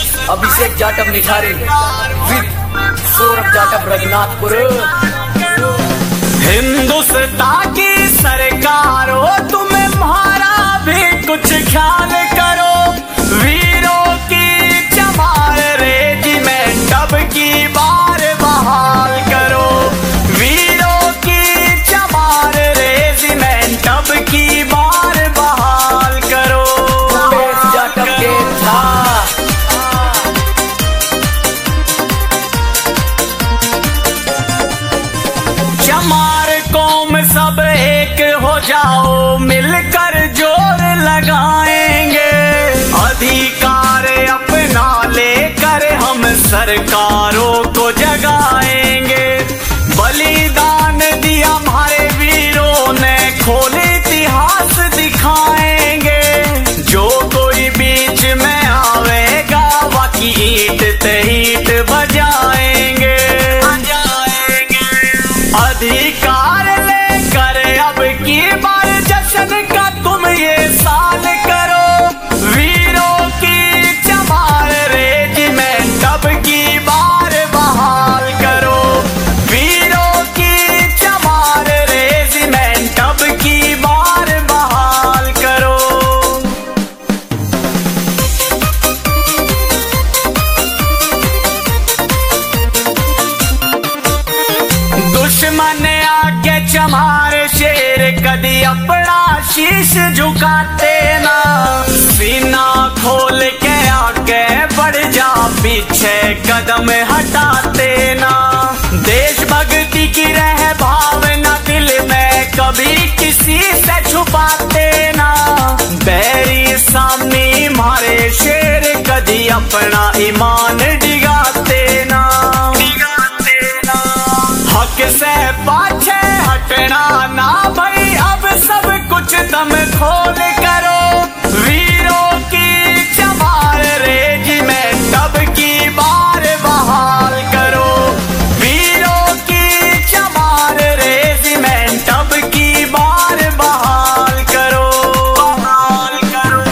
अभिषेक Jatav Nithari with Saurabh Jatav Raghunathpur. Hindustan की सरकारों तुम्हें हमारा भी कुछ ख्याल करो, वीरों की चमार रेजिमेंट अब की बार बहाल करो, वीरों की चमार रेजिमेंट अब की बार बहाल करो। जाटव के था चमार कौम सब एक हो जाओ, मिलकर जोर लगाएंगे, अधिकार अपना लेकर हम सरकारों को जगाएंगे। बलिदान दिया हमारे वीरों ने, खोल इतिहास दिखाएंगे, जो कोई बीच में आवेगा बाकी ईंट ते ईंट बजाएंगे। अधिकार लेकर अब की बार जश्न का तुम ये साल करो, वीरों की चमार रेजिमेंट अब की बार बहाल करो, वीरों की चमार रेजिमेंट अब की बार बहाल करो। दुश्मन आके चमार शेर कदी अपना शीश झुकाते ना, सीना खोल के आगे बढ़ जा, पीछे कदम हटाते ना। देशभक्ति की रह भावना दिल में कभी किसी से छुपाते ना, बैरी सामने मारे शेर कदी अपना ईमान डिगाते ना। हक से पाछे हटना ना भाई, अब सब कुछ दम खोल करो, वीरों की चमार रेजिमेंट अब की बार बहाल करो, वीरों की चमार रेजिमेंट अब की बार बहाल करो, बहाल करो।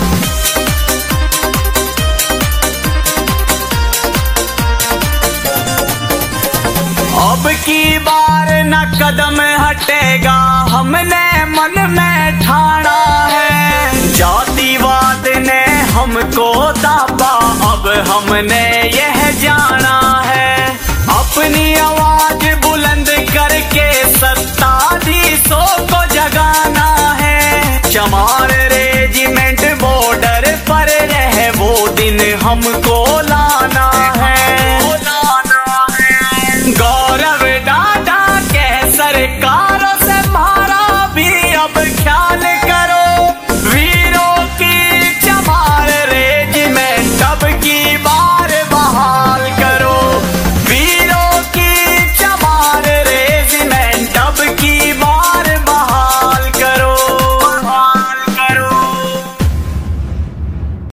अब की बार न कदम हटेगा, हमने मन में ठाना है, जातिवाद ने हमको दाबा अब हमने यह जाना है, अपनी आवाज बुलंद करके सत्ताधीशों को जगाना है। चमार रेजिमेंट बॉर्डर पर रहे वो दिन हमको लाना है, गौरव डाटा के सरकार